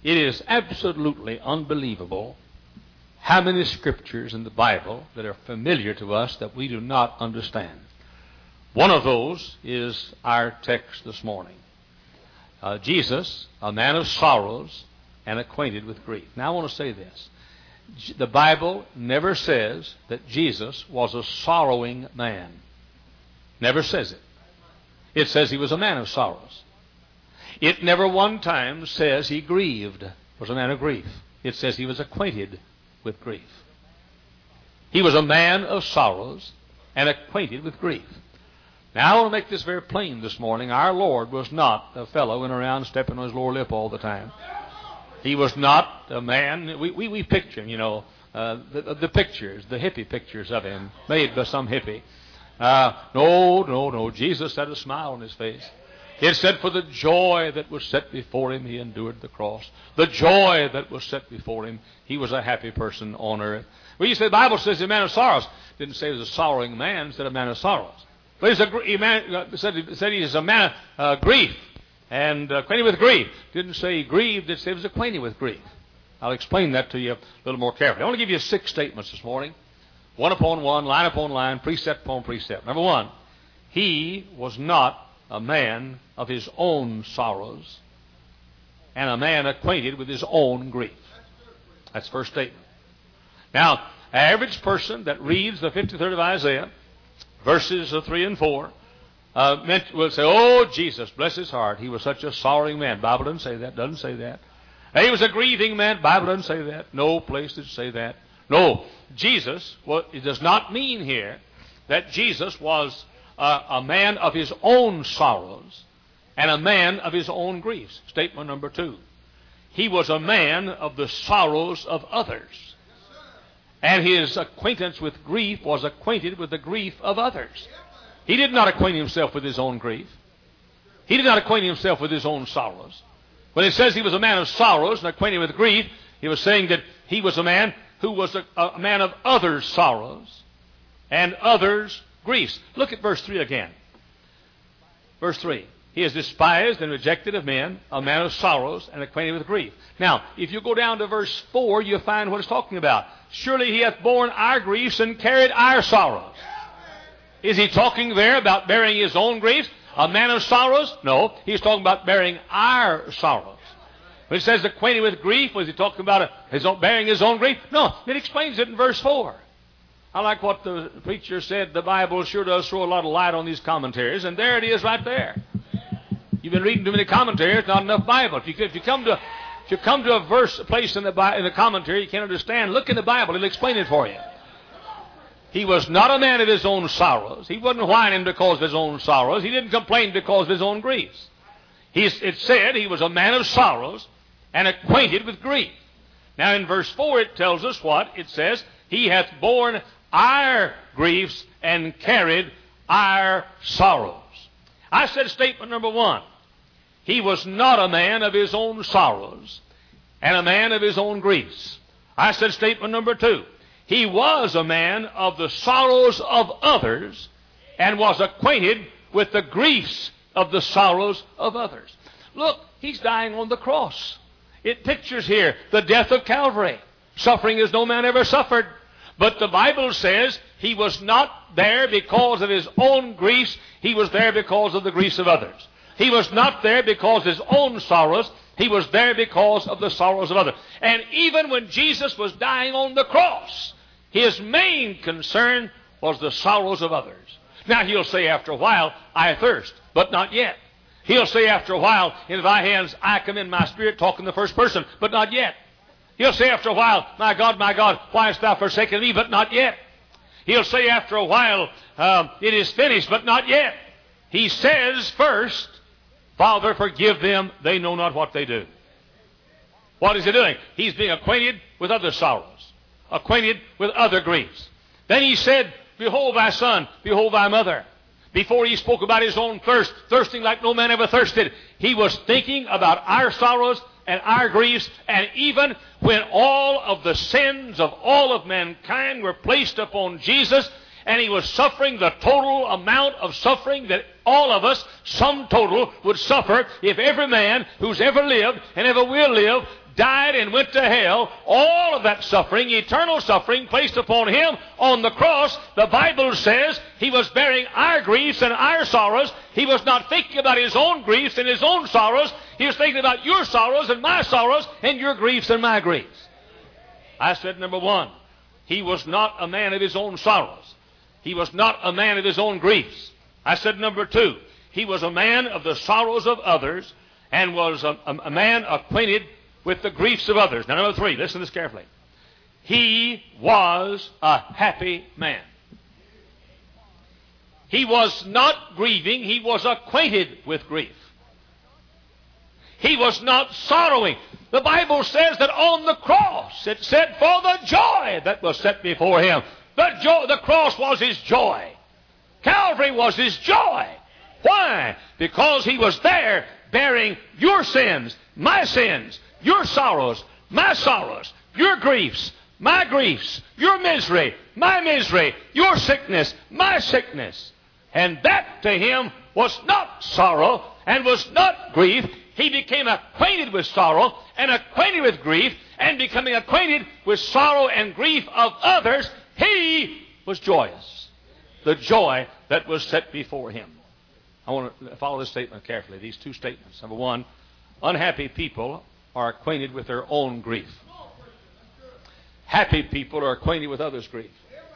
It is absolutely unbelievable how many scriptures in the Bible that are familiar to us that we do not understand. One of those is our text this morning. Jesus, a man of sorrows and acquainted with grief. Now I want to say this. The Bible never says that Jesus was a sorrowing man. Never says it. It says he was a man of sorrows. It never one time says he grieved, was a man of grief. It says he was acquainted with grief. He was a man of sorrows and acquainted with grief. Now, I want to make this very plain this morning. Our Lord was not a fellow in around stepping on his lower lip all the time. He was not a man. We picture him, the pictures, the hippie pictures of him made by some hippie. No. Jesus had a smile on his face. It said, for the joy that was set before him, he endured the cross. The joy that was set before him, he was a happy person on earth. Well, you say the Bible says he's a man of sorrows. It didn't say he was a sorrowing man, it said a man of sorrows. But it said he is a man of grief and acquainted with grief. It didn't say he grieved, it said he was acquainted with grief. I'll explain that to you a little more carefully. I want to give you 6 statements this morning. One upon one, line upon line, precept upon precept. Number 1, he was not a man of his own sorrows and a man acquainted with his own grief. That's the first statement. Now, an average person that reads the 53rd of Isaiah, verses 3 and 4, will say, oh, Jesus, bless his heart, he was such a sorrowing man. Bible doesn't say that, doesn't say that. He was a grieving man. Bible doesn't say that. No place does say that. No, Jesus, it does not mean here that Jesus was a man of his own sorrows and a man of his own griefs. Statement number 2. He was a man of the sorrows of others. And his acquaintance with grief was acquainted with the grief of others. He did not acquaint himself with his own grief. He did not acquaint himself with his own sorrows. When it says he was a man of sorrows and acquainted with grief, he was saying that he was a man who was a man of others' sorrows and others' griefs. Look at verse 3 again. Verse 3. He is despised and rejected of men, a man of sorrows and acquainted with grief. Now, if you go down to verse 4, you'll find what it's talking about. Surely he hath borne our griefs and carried our sorrows. Is he talking there about bearing his own griefs? A man of sorrows? No, he's talking about bearing our sorrows. When it says acquainted with grief, was he talking about bearing his own grief? No, it explains it in verse 4. I like what the preacher said. The Bible sure does throw a lot of light on these commentaries, and there it is right there. You've been reading too many commentaries, not enough Bible. If you come to a place in the commentary you can't understand, look in the Bible. It'll explain it for you. He was not a man of his own sorrows. He wasn't whining because of his own sorrows. He didn't complain because of his own griefs. It said he was a man of sorrows and acquainted with grief. Now in verse 4 it tells us what? It says, he hath borne our griefs and carried our sorrows. I said statement number 1. He was not a man of his own sorrows and a man of his own griefs. I said statement number 2. He was a man of the sorrows of others and was acquainted with the griefs of the sorrows of others. Look, he's dying on the cross. It pictures here the death of Calvary. Suffering as no man ever suffered. But the Bible says he was not there because of his own griefs. He was there because of the griefs of others. He was not there because of his own sorrows. He was there because of the sorrows of others. And even when Jesus was dying on the cross, his main concern was the sorrows of others. Now he'll say after a while, I thirst, but not yet. He'll say after a while, in thy hands I commend my spirit, talking in the first person, but not yet. He'll say after a while, my God, why hast thou forsaken me, but not yet. He'll say after a while, it is finished, but not yet. He says first, Father, forgive them, they know not what they do. What is he doing? He's being acquainted with other sorrows, acquainted with other griefs. Then he said, behold thy son, behold thy mother. Before he spoke about his own thirst, thirsting like no man ever thirsted, he was thinking about our sorrows and our griefs, and even when all of the sins of all of mankind were placed upon Jesus, and he was suffering the total amount of suffering that all of us, sum total, would suffer if every man who's ever lived and ever will live died and went to hell, all of that suffering, eternal suffering, placed upon him on the cross, the Bible says he was bearing our griefs and our sorrows. He was not thinking about his own griefs and his own sorrows. He was thinking about your sorrows and my sorrows and your griefs and my griefs. I said, number one, he was not a man of his own sorrows. He was not a man of his own griefs. I said, number two, he was a man of the sorrows of others and was a man acquainted with the griefs of others. Now, number three, listen to this carefully. He was a happy man. He was not grieving. He was acquainted with grief. He was not sorrowing. The Bible says that on the cross it said, for the joy that was set before him. The cross was his joy. Calvary was his joy. Why? Because he was there bearing your sins, my sins, your sorrows, my sorrows, your griefs, my griefs, your misery, my misery, your sickness, my sickness. And that to him was not sorrow and was not grief. He became acquainted with sorrow and acquainted with grief, and becoming acquainted with sorrow and grief of others, he was joyous. The joy that was set before him. I want to follow this statement carefully, these two statements. Number one, unhappy people are acquainted with their own grief. Happy people are acquainted with others' grief.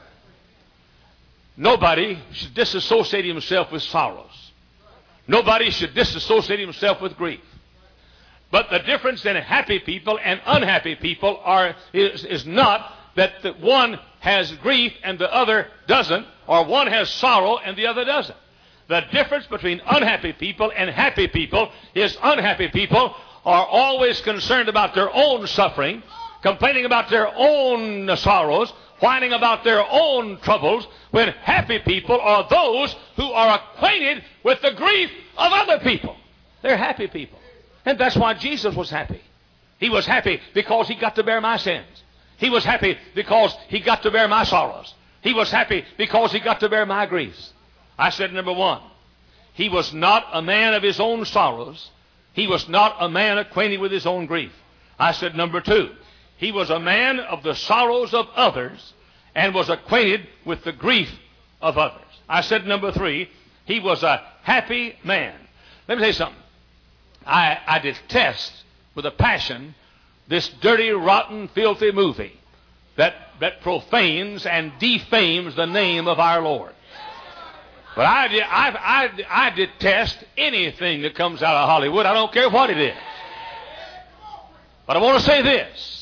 Nobody should disassociate himself with sorrows. Nobody should disassociate himself with grief. But the difference in happy people and unhappy people is not that the one has grief and the other doesn't, or one has sorrow and the other doesn't. The difference between unhappy people and happy people is unhappy people are always concerned about their own suffering, complaining about their own sorrows, whining about their own troubles, when happy people are those who are acquainted with the grief of other people. They're happy people. And that's why Jesus was happy. He was happy because he got to bear my sins. He was happy because he got to bear my sorrows. He was happy because he got to bear my griefs. I said, number one, he was not a man of his own sorrows. He was not a man acquainted with his own grief. I said, number two, he was a man of the sorrows of others and was acquainted with the grief of others. I said, number three, he was a happy man. Let me tell you something. I detest with a passion this dirty, rotten, filthy movie that profanes and defames the name of our Lord. But I detest anything that comes out of Hollywood. I don't care what it is. But I want to say this.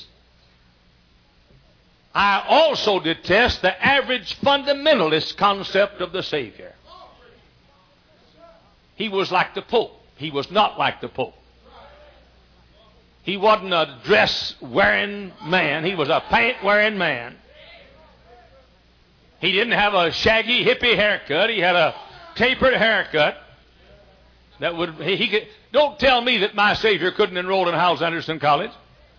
I also detest the average fundamentalist concept of the Savior. He was like the Pope. He was not like the Pope. He wasn't a dress-wearing man. He was a pant-wearing man. He didn't have a shaggy, hippie haircut. He had a tapered haircut. Don't tell me that my Savior couldn't enroll in Howells Anderson College.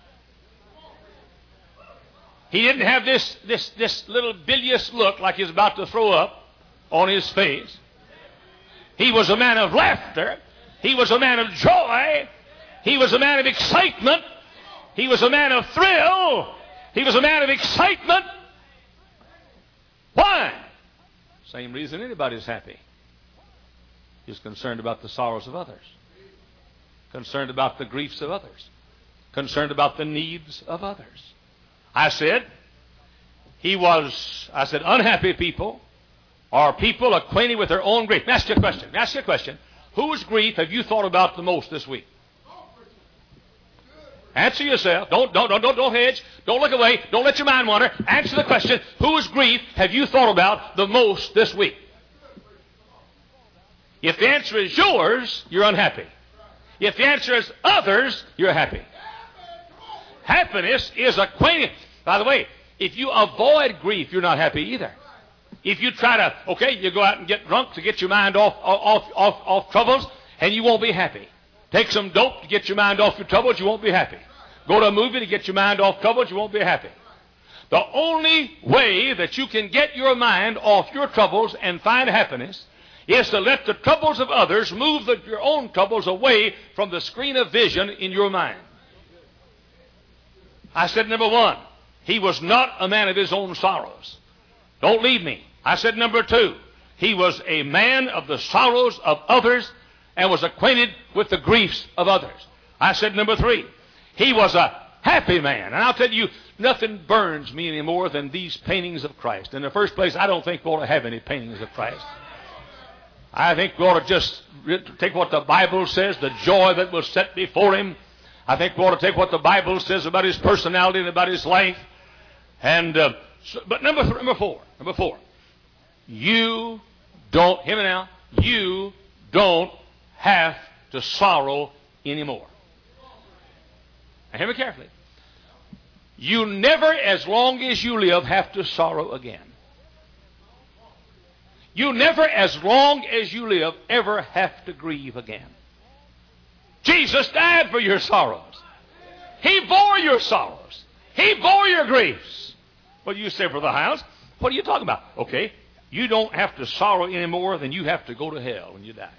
He didn't have this little bilious look like he's about to throw up on his face. He was a man of laughter. He was a man of joy. He was a man of excitement. He was a man of thrill. He was a man of excitement. Why? Same reason anybody's happy. He's concerned about the sorrows of others. Concerned about the griefs of others. Concerned about the needs of others. I said, unhappy people are people acquainted with their own grief. Ask you a question. Whose grief have you thought about the most this week? Answer yourself. Don't hedge. Don't look away. Don't let your mind wander. Answer the question. Whose grief have you thought about the most this week? If the answer is yours, you're unhappy. If the answer is others, you're happy. Happiness is acquainted. By the way, if you avoid grief, you're not happy either. If you try to, you go out and get drunk to get your mind off troubles, and you won't be happy. Take some dope to get your mind off your troubles, you won't be happy. Go to a movie to get your mind off troubles, you won't be happy. The only way that you can get your mind off your troubles and find happiness is to let the troubles of others move your own troubles away from the screen of vision in your mind. I said, number one, he was not a man of his own sorrows. Don't leave me. I said, number two, he was a man of the sorrows of others and was acquainted with the griefs of others. I said, number three, he was a happy man. And I'll tell you, nothing burns me any more than these paintings of Christ. In the first place, I don't think we ought to have any paintings of Christ. I think we ought to just take what the Bible says, the joy that was set before him. I think we ought to take what the Bible says about his personality and about his life. And but number four, you don't, hear me now, you don't have to sorrow anymore. Now hear me carefully. You never, as long as you live, have to sorrow again. You never, as long as you live, ever have to grieve again. Jesus died for your sorrows. He bore your sorrows. He bore your griefs. Well, you say, Brother Hiles, what are you talking about? Okay, you don't have to sorrow any more than you have to go to hell when you die.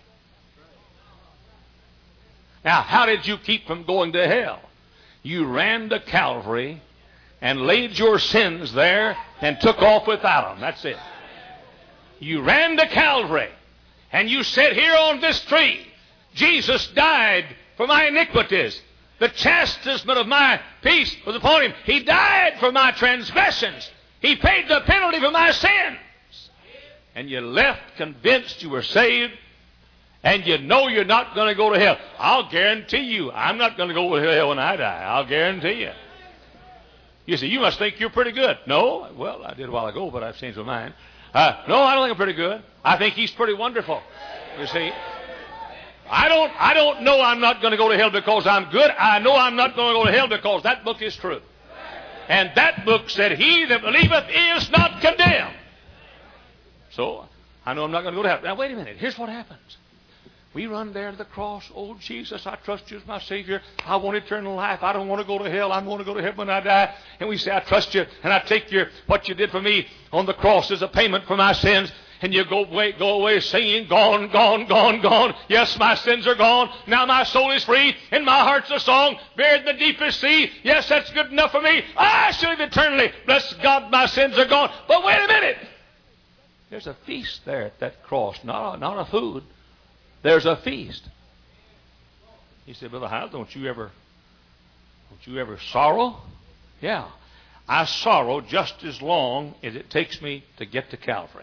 Now, how did you keep from going to hell? You ran to Calvary and laid your sins there and took off without them. That's it. You ran to Calvary and you said, here on this tree, Jesus died for my iniquities. The chastisement of my peace was upon him. He died for my transgressions. He paid the penalty for my sins. And you left convinced you were saved, and you know you're not going to go to hell. I'll guarantee you, I'm not going to go to hell when I die. I'll guarantee you. You say, you must think you're pretty good. No, well, I did a while ago, but I've changed my mind. No, I don't think I'm pretty good. I think he's pretty wonderful. You see, I don't know I'm not going to go to hell because I'm good. I know I'm not going to go to hell because that book is true. And that book said, he that believeth is not condemned. So, I know I'm not going to go to hell. Now, wait a minute. Here's what happens. We run there to the cross. Oh, Jesus, I trust you as my Savior. I want eternal life. I don't want to go to hell. I want to go to heaven when I die. And we say, I trust you, and I take what you did for me on the cross as a payment for my sins. And you go away singing, gone, gone, gone, gone. Yes, my sins are gone. Now my soul is free, and my heart's a song, buried in the deepest sea. Yes, that's good enough for me. I shall live eternally. Bless God, my sins are gone. But wait a minute. There's a feast there at that cross, not a food. There's a feast. He said, Brother Hiles, don't you ever sorrow? Yeah. I sorrow just as long as it takes me to get to Calvary.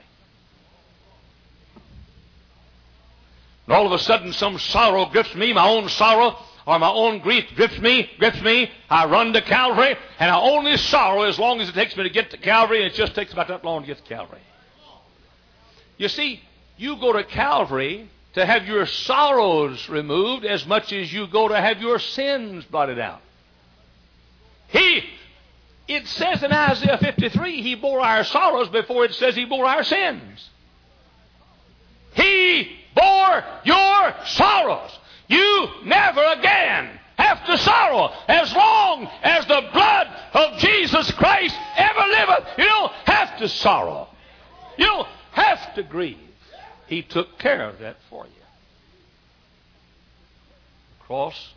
And all of a sudden some sorrow grips me, my own sorrow or my own grief grips me. I run to Calvary, and I only sorrow as long as it takes me to get to Calvary, and it just takes about that long to get to Calvary. You see, you go to Calvary to have your sorrows removed as much as you go to have your sins blotted out. It says in Isaiah 53, he bore our sorrows before it says he bore our sins. He bore your sorrows. You never again have to sorrow as long as the blood of Jesus Christ ever liveth. You don't have to sorrow. You don't have to grieve. He took care of that for you. Cross.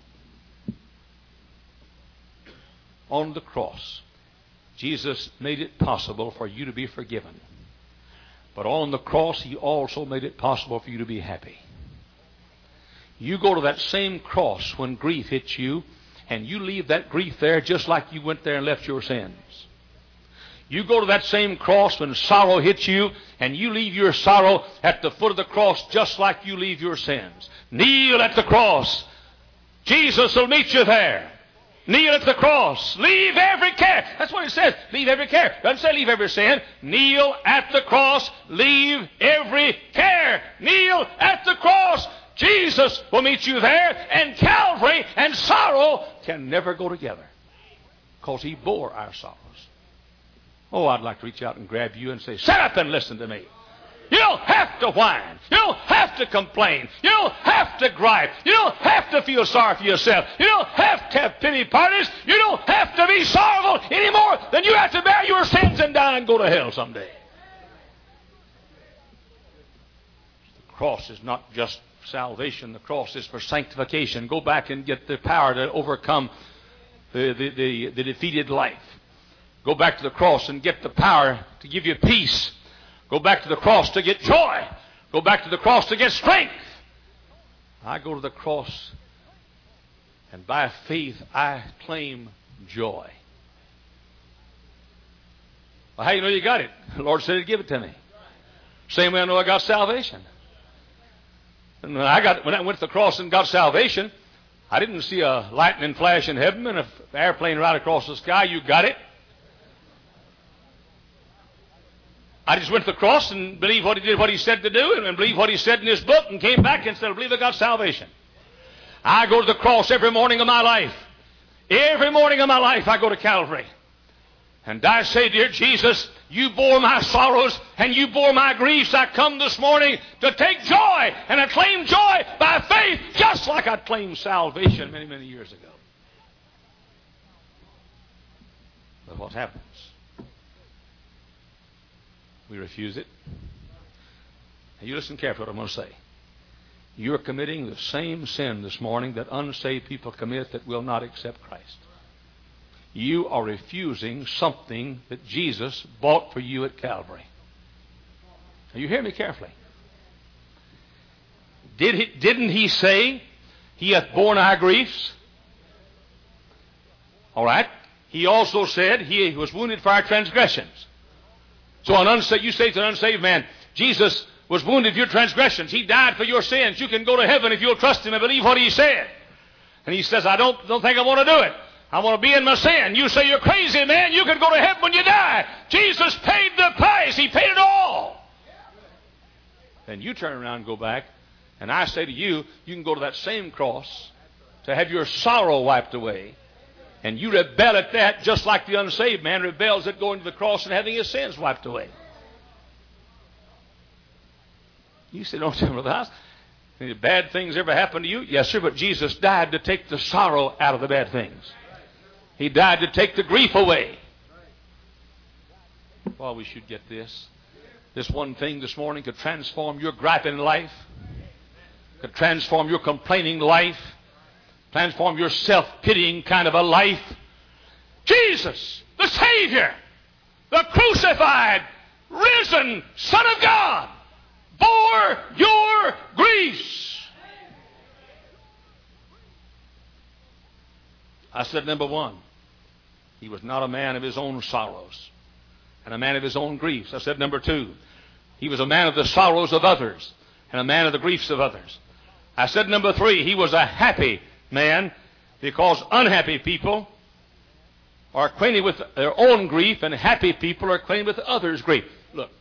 On the cross, Jesus made it possible for you to be forgiven. But on the cross, he also made it possible for you to be happy. You go to that same cross when grief hits you, and you leave that grief there just like you went there and left your sins. You go to that same cross when sorrow hits you, and you leave your sorrow at the foot of the cross just like you leave your sins. Kneel at the cross. Jesus will meet you there. Kneel at the cross. Leave every care. That's what it says. Leave every care. It doesn't say leave every sin. Kneel at the cross. Leave every care. Kneel at the cross. Jesus will meet you there, and Calvary and sorrow can never go together because he bore our sorrows. Oh, I'd like to reach out and grab you and say, shut up and listen to me. You don't have to whine. You don't have to complain. You don't have to gripe. You don't have to feel sorry for yourself. You don't have to have pity parties. You don't have to be sorrowful any more than you have to bear your sins and die and go to hell someday. The cross is not just salvation. The cross is for sanctification. Go back and get the power to overcome the defeated life. Go back to the cross and get the power to give you peace. Go back to the cross to get joy. Go back to the cross to get strength. I go to the cross, and by faith I claim joy. Well, how do you know you got it? The Lord said He'd give it to me. Same way I know I got salvation. And when I went to the cross and got salvation, I didn't see a lightning flash in heaven and an airplane right across the sky. You got it? I just went to the cross and believed what He did, what He said to do, and believed what He said in His book, and came back and said, I believe I got salvation. I go to the cross every morning of my life. Every morning of my life I go to Calvary. And I say, dear Jesus, You bore my sorrows and You bore my griefs. I come this morning to take joy, and I claim joy by faith, just like I claimed salvation many, many years ago. But what happens? We refuse it. Now you listen carefully to what I'm going to say. You're committing the same sin this morning that unsaved people commit that will not accept Christ. You are refusing something that Jesus bought for you at Calvary. Now you hear me carefully. Didn't He say, He hath borne our griefs? All right. He also said He was wounded for our transgressions. So you say to an unsaved man, Jesus was wounded for your transgressions. He died for your sins. You can go to heaven if you'll trust Him and believe what He said. And he says, I don't think I want to do it. I want to be in my sin. You say, you're crazy, man. You can go to heaven when you die. Jesus paid the price. He paid it all. Then you turn around and go back, and I say to you, you can go to that same cross to have your sorrow wiped away. And you rebel at that just like the unsaved man rebels at going to the cross and having his sins wiped away. You say, don't tell me that. Any bad things ever happened to you? Yes, sir, but Jesus died to take the sorrow out of the bad things. He died to take the grief away. Well, we should get this. This one thing this morning could transform your griping life, could transform your complaining life, transform your self-pitying kind of a life. Jesus, the Savior, the crucified, risen Son of God, bore your griefs. I said, number one, He was not a man of His own sorrows and a man of His own griefs. I said, number two, He was a man of the sorrows of others and a man of the griefs of others. I said, number three, He was a happy man, because unhappy people are acquainted with their own grief, and happy people are acquainted with others' grief. Look,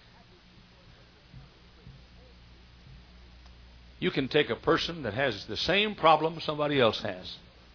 you can take a person that has the same problem somebody else has.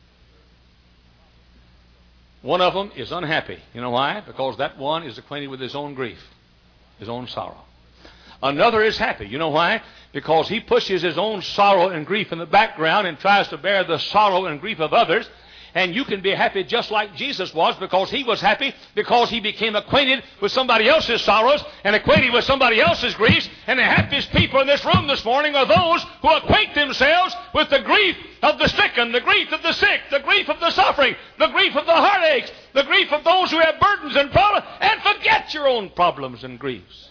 One of them is unhappy. You know why? Because that one is acquainted with his own grief, his own sorrow. Another is happy. You know why? Because he pushes his own sorrow and grief in the background and tries to bear the sorrow and grief of others. And you can be happy just like Jesus was, because He was happy because He became acquainted with somebody else's sorrows and acquainted with somebody else's griefs. And the happiest people in this room this morning are those who acquaint themselves with the grief of the stricken, the grief of the sick, the grief of the suffering, the grief of the heartaches, the grief of those who have burdens and problems, and forget your own problems and griefs.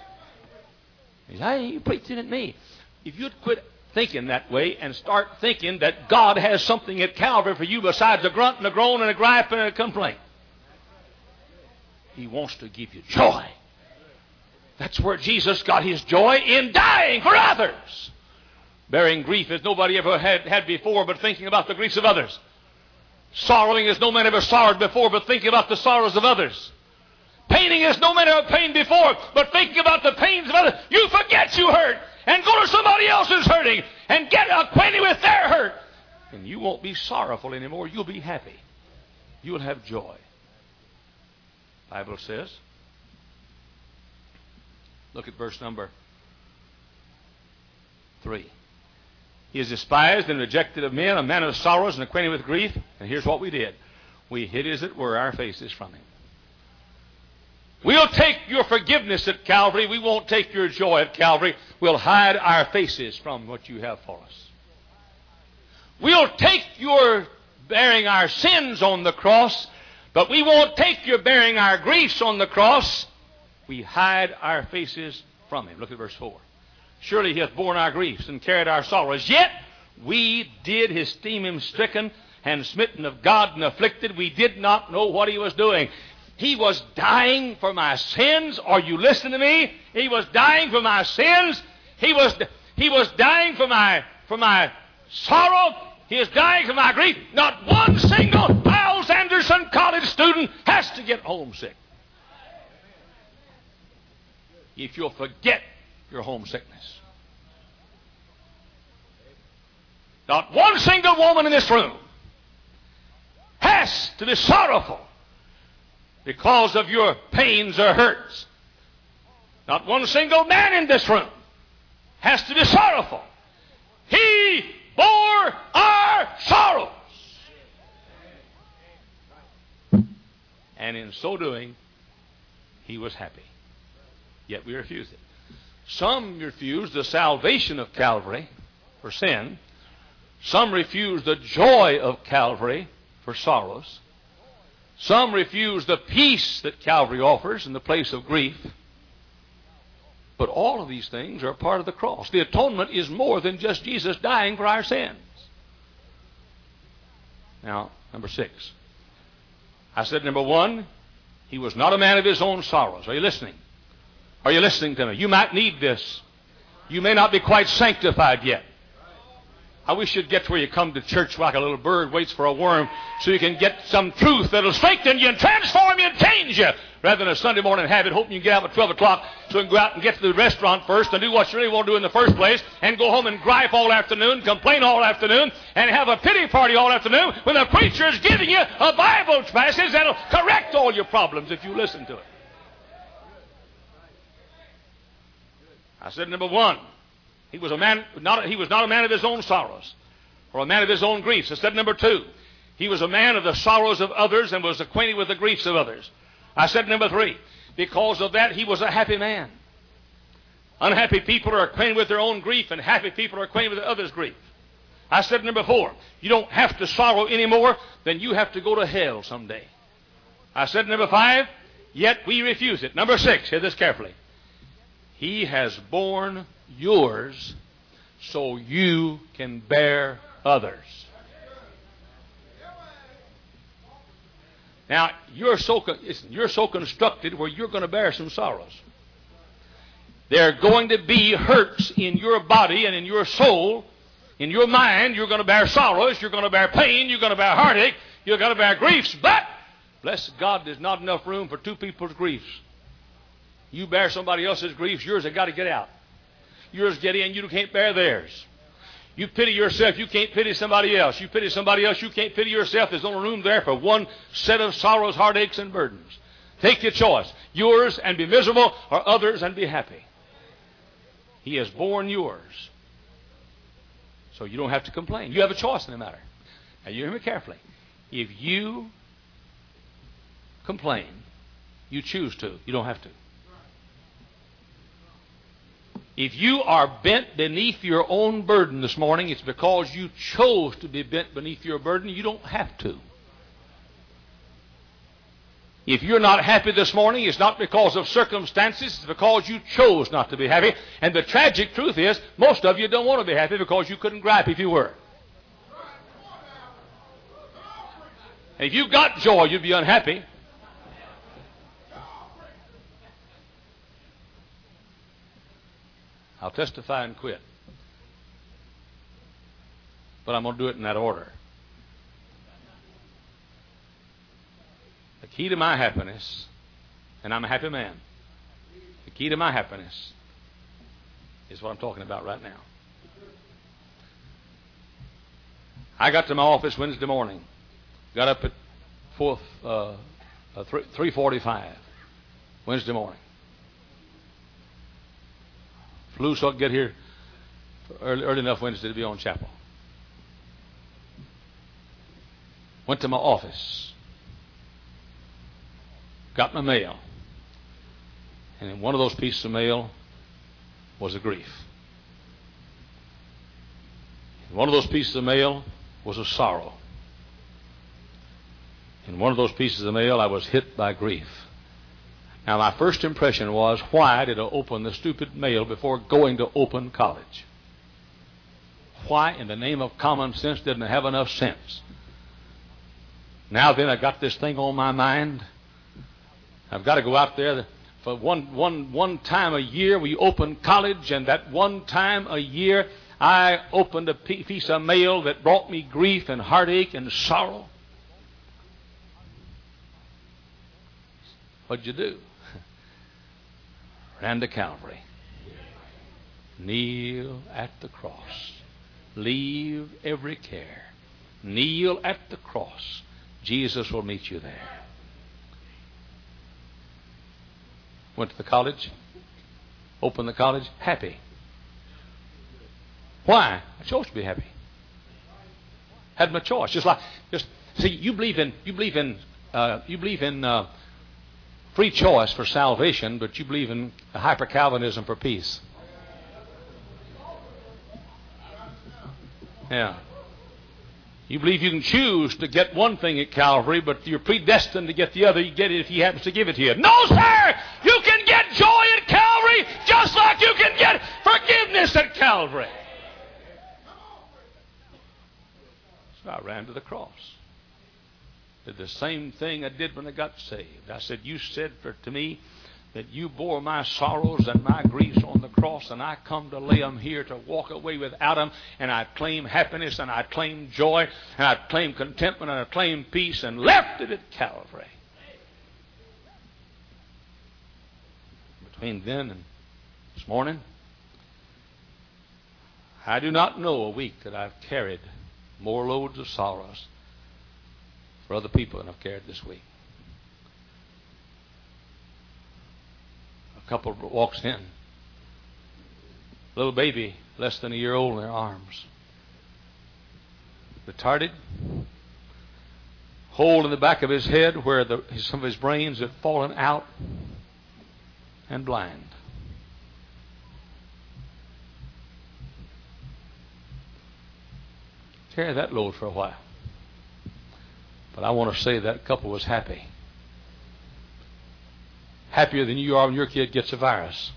Hey, you're preaching at me. If you'd quit thinking that way and start thinking that God has something at Calvary for you besides a grunt and a groan and a gripe and a complaint. He wants to give you joy. That's where Jesus got His joy, in dying for others. Bearing grief as nobody ever had before, but thinking about the griefs of others. Sorrowing as no man ever sorrowed before, but thinking about the sorrows of others. Paining as no man ever pained before, but thinking about the pains of others. You forget you hurt and go to somebody else who's hurting and get acquainted with their hurt. And you won't be sorrowful anymore. You'll be happy. You'll have joy. The Bible says, look at verse number 3. He is despised and rejected of men, a man of sorrows and acquainted with grief. And here's what we did. We hid, as it were, our faces from Him. We'll take your forgiveness at Calvary. We won't take your joy at Calvary. We'll hide our faces from what you have for us. We'll take your bearing our sins on the cross, but we won't take your bearing our griefs on the cross. We hide our faces from him. Look at verse 4. Surely he hath borne our griefs and carried our sorrows. Yet we did esteem him stricken and smitten of God and afflicted. We did not know what he was doing. He was dying for my sins. Are you listening to me? He was dying for my sins. He was dying for my sorrow. He is dying for my grief. Not one single Miles Anderson college student has to get homesick. If you'll forget your homesickness. Not one single woman in this room has to be sorrowful because of your pains or hurts. Not one single man in this room has to be sorrowful. He bore our sorrows. And in so doing, he was happy. Yet we refuse it. Some refuse the salvation of Calvary for sin. Some refuse the joy of Calvary for sorrows. Some refuse the peace that Calvary offers in the place of grief. But all of these things are part of the cross. The atonement is more than just Jesus dying for our sins. Now, number 6. I said, number 1, he was not a man of his own sorrows. Are you listening? Are you listening to me? You might need this. You may not be quite sanctified yet. I wish you'd get to where you come to church like a little bird waits for a worm so you can get some truth that'll strengthen you and transform you and change you, rather than a Sunday morning habit hoping you can get out at 12 o'clock so you can go out and get to the restaurant first and do what you really want to do in the first place and go home and gripe all afternoon, complain all afternoon, and have a pity party all afternoon when the preacher is giving you a Bible passage that'll correct all your problems if you listen to it. I said, number 1, he was not a man of his own sorrows or a man of his own griefs. I said, number 2, he was a man of the sorrows of others and was acquainted with the griefs of others. I said, number 3, because of that, he was a happy man. Unhappy people are acquainted with their own grief, and happy people are acquainted with others' grief. I said, number 4, you don't have to sorrow anymore, then you have to go to hell someday. I said, number 5, yet we refuse it. Number 6, hear this carefully. He has borne yours so you can bear others. Now, you're so constructed where you're going to bear some sorrows. There are going to be hurts in your body and in your soul. In your mind, you're going to bear sorrows. You're going to bear pain. You're going to bear heartache. You're going to bear griefs. But, bless God, there's not enough room for two people's griefs. You bear somebody else's griefs, yours have got to get out. Yours get in, you can't bear theirs. You pity yourself, you can't pity somebody else. You pity somebody else, you can't pity yourself. There's only room there for one set of sorrows, heartaches, and burdens. Take your choice. Yours and be miserable, or others and be happy. He has borne yours. So you don't have to complain. You have a choice in the matter. Now you hear me carefully. If you complain, you choose to. You don't have to. If you are bent beneath your own burden this morning, it's because you chose to be bent beneath your burden. You don't have to. If you're not happy this morning, it's not because of circumstances. It's because you chose not to be happy. And the tragic truth is, most of you don't want to be happy because you couldn't gripe if you were. And if you got joy, you'd be unhappy. I'll testify and quit. But I'm going to do it in that order. The key to my happiness, and I'm a happy man, the key to my happiness is what I'm talking about right now. I got to my office Wednesday morning. Got up at 3:45 Wednesday morning. Flew so I could get here early enough Wednesday to be on chapel. Went to my office. Got my mail. And in one of those pieces of mail was a grief. In one of those pieces of mail was a sorrow. In one of those pieces of mail, I was hit by grief. Now, my first impression was, why did I open the stupid mail before going to open college? Why, in the name of common sense, didn't I have enough sense? Now then, I got this thing on my mind. I've got to go out there. For one time a year, we open college, and that one time a year, I opened a piece of mail that brought me grief and heartache and sorrow. What'd you do? Ran to Calvary. Kneel at the cross. Leave every care. Kneel at the cross. Jesus will meet you there. Went to the college. Opened the college. Happy. Why? I chose to be happy. Had my choice. Just see, you believe in free choice for salvation, but you believe in hyper-Calvinism for peace. Yeah. You believe you can choose to get one thing at Calvary, but you're predestined to get the other. You get it if He happens to give it to you. No, sir! You can get joy at Calvary just like you can get forgiveness at Calvary. So I ran to the cross. Did the same thing I did when I got saved. I said, you said to me that you bore my sorrows and my griefs on the cross, and I come to lay them here to walk away without them, and I claim happiness, and I claim joy, and I claim contentment, and I claim peace, and left it at Calvary. Between then and this morning, I do not know a week that I've carried more loads of sorrows for other people than I've carried this week. A couple walks in, little baby less than a year old in their arms, retarded, hole in the back of his head where some of his brains had fallen out, and blind. Carry that load for a while. But I want to say that couple was happy. Happier than you are when your kid gets a virus.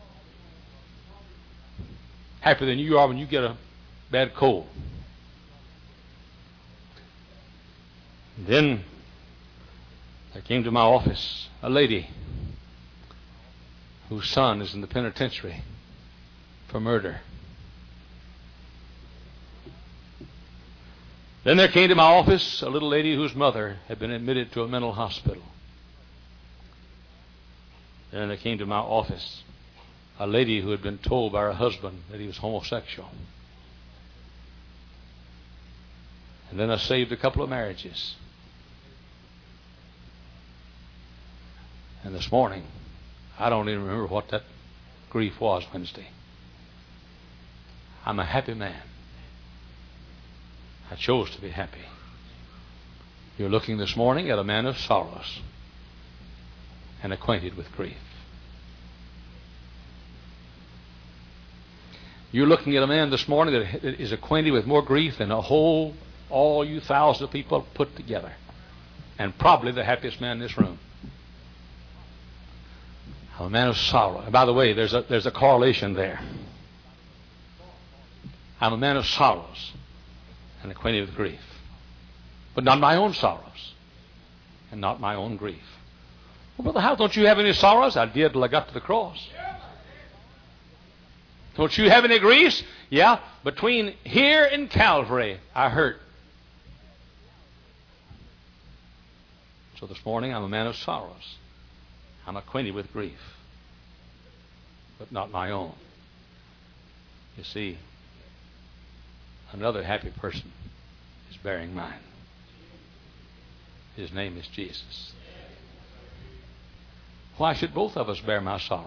Happier than you are when you get a bad cold. And then there came to my office a lady whose son is in the penitentiary for murder. Then there came to my office a little lady whose mother had been admitted to a mental hospital. Then there came to my office a lady who had been told by her husband that he was homosexual. And then I saved a couple of marriages. And this morning, I don't even remember what that grief was Wednesday. I'm a happy man. I chose to be happy. You're looking this morning at a man of sorrows and acquainted with grief. You're looking at a man this morning that is acquainted with more grief than all you thousands of people put together, and probably the happiest man in this room. I'm a man of sorrow. And by the way, there's a correlation there. I'm a man of sorrows and acquainted with grief, but not my own sorrows and not my own grief. Well, Brother Howell, don't you have any sorrows? I did till I got to the cross. Don't you have any griefs? Yeah, between here and Calvary, I hurt. So this morning, I'm a man of sorrows. I'm acquainted with grief, but not my own. You see, another happy person is bearing mine. His name is Jesus. Why should both of us bear my sorrows?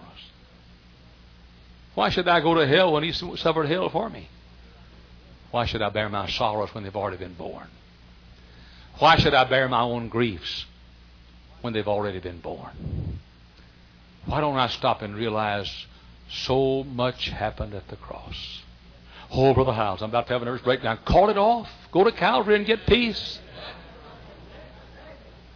Why should I go to hell when He suffered hell for me? Why should I bear my sorrows when they've already been born? Why should I bear my own griefs when they've already been born? Why don't I stop and realize so much happened at the cross? Oh, Brother Howells, I'm about to have a nervous breakdown. Call it off. Go to Calvary and get peace.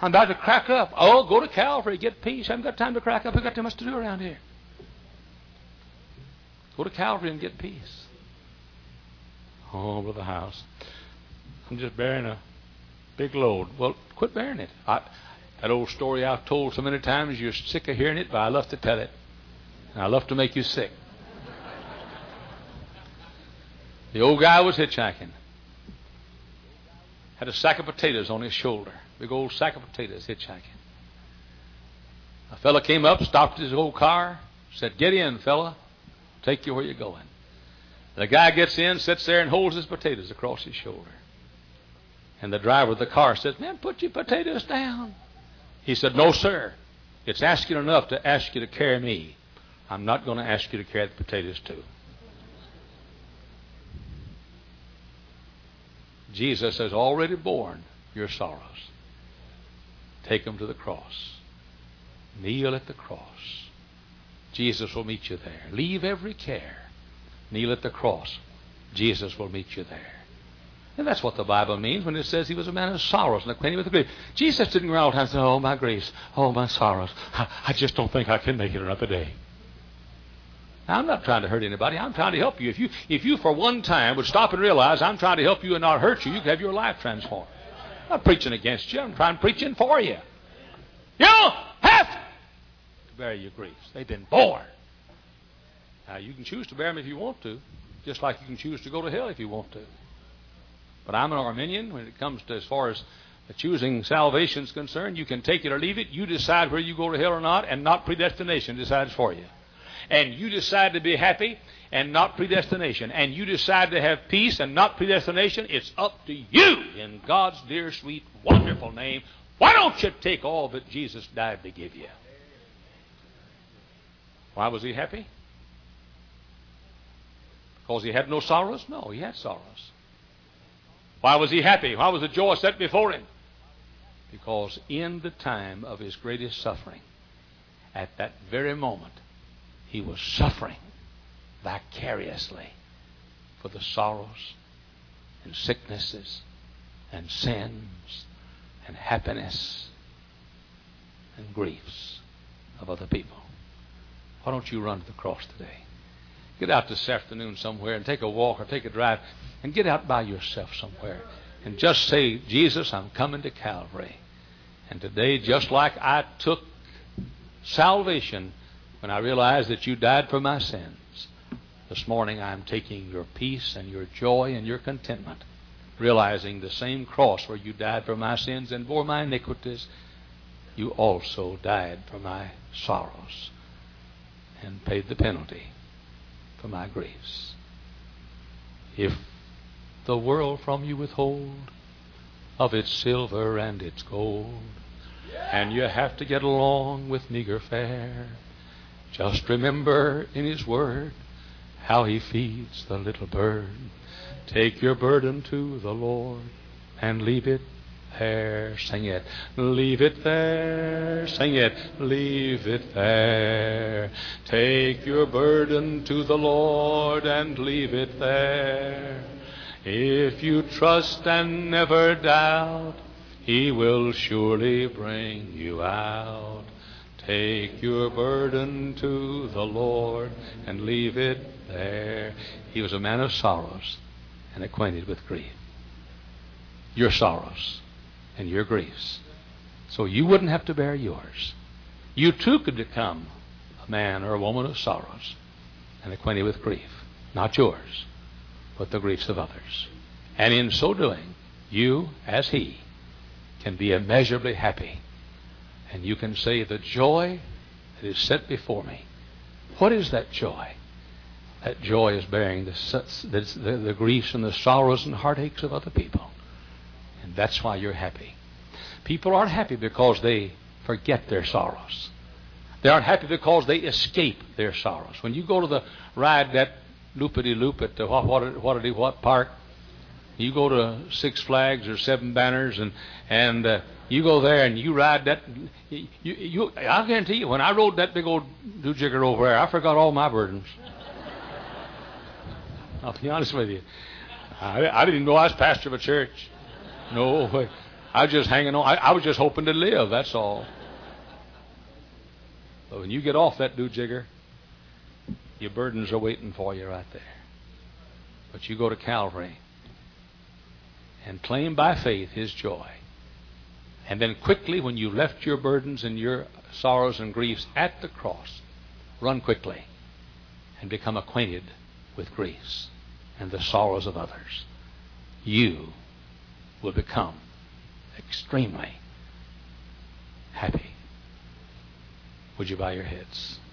I'm about to crack up. Oh, go to Calvary, get peace. I haven't got time to crack up. I've got too much to do around here. Go to Calvary and get peace. Oh, Brother House, I'm just bearing a big load. Well, quit bearing it. That old story I've told so many times, you're sick of hearing it, but I love to tell it. And I love to make you sick. The old guy was hitchhiking. Had a sack of potatoes on his shoulder. Big old sack of potatoes hitchhiking. A fella came up, stopped his old car, said, "Get in, fella. Take you where you're going." The guy gets in, sits there and holds his potatoes across his shoulder. And the driver of the car says, "Man, put your potatoes down." He said, "No, sir. It's asking enough to ask you to carry me. I'm not going to ask you to carry the potatoes too." Jesus has already borne your sorrows. Take them to the cross. Kneel at the cross. Jesus will meet you there. Leave every care. Kneel at the cross. Jesus will meet you there. And that's what the Bible means when it says he was a man of sorrows and acquainted with the grief. Jesus didn't go all the time and say, "Oh, my griefs, oh, my sorrows. I just don't think I can make it another day." Now, I'm not trying to hurt anybody. I'm trying to help you. If you for one time would stop and realize I'm trying to help you and not hurt you, you could have your life transformed. I'm not preaching against you. I'm preaching for you. You don't have to bear your griefs. They've been borne. Now, you can choose to bear them if you want to, just like you can choose to go to hell if you want to. But I'm an Arminian when it comes to as far as choosing salvation is concerned. You can take it or leave it. You decide whether you go to hell or not, and not predestination decides for you. And you decide to be happy and not predestination. And you decide to have peace and not predestination. It's up to you in God's dear, sweet, wonderful name. Why don't you take all that Jesus died to give you? Why was he happy? Because he had no sorrows? No, he had sorrows. Why was he happy? Why was the joy set before him? Because in the time of his greatest suffering, at that very moment, he was suffering vicariously for the sorrows and sicknesses and sins and happiness and griefs of other people. Why don't you run to the cross today? Get out this afternoon somewhere and take a walk or take a drive and get out by yourself somewhere and just say, "Jesus, I'm coming to Calvary. And today, just like I took salvation when I realized that you died for my sins, this morning I'm taking your peace and your joy and your contentment, realizing the same cross where you died for my sins and bore my iniquities, you also died for my sorrows and paid the penalty for my griefs. If the world from you withhold of its silver and its gold, and you have to get along with meager fare, just remember in his word how he feeds the little bird. Take your burden to the Lord and leave it there. Sing it. Leave it there. Sing it. Leave it there. Take your burden to the Lord and leave it there. If you trust and never doubt, he will surely bring you out. Take your burden to the Lord and leave it there. He was a man of sorrows and acquainted with grief. Your sorrows and your griefs. So you wouldn't have to bear yours. You too could become a man or a woman of sorrows and acquainted with grief. Not yours, but the griefs of others. And in so doing, you, as he, can be immeasurably happy. And you can say, the joy that is set before me. What is that joy? That joy is bearing the griefs and the sorrows and heartaches of other people. And that's why you're happy. People aren't happy because they forget their sorrows. They aren't happy because they escape their sorrows. When you go to ride that loopity-loop at the what park, you go to Six Flags or Seven Banners and you go there and you ride that. I'll guarantee you, when I rode that big old do-jigger over there, I forgot all my burdens. I'll be honest with you. I didn't even know I was pastor of a church. No way. I was just hanging on. I was just hoping to live, that's all. But when you get off that do-jigger, your burdens are waiting for you right there. But you go to Calvary and claim by faith His joy. And then quickly, when you left your burdens and your sorrows and griefs at the cross, run quickly and become acquainted with griefs and the sorrows of others. You will become extremely happy. Would you bow your heads?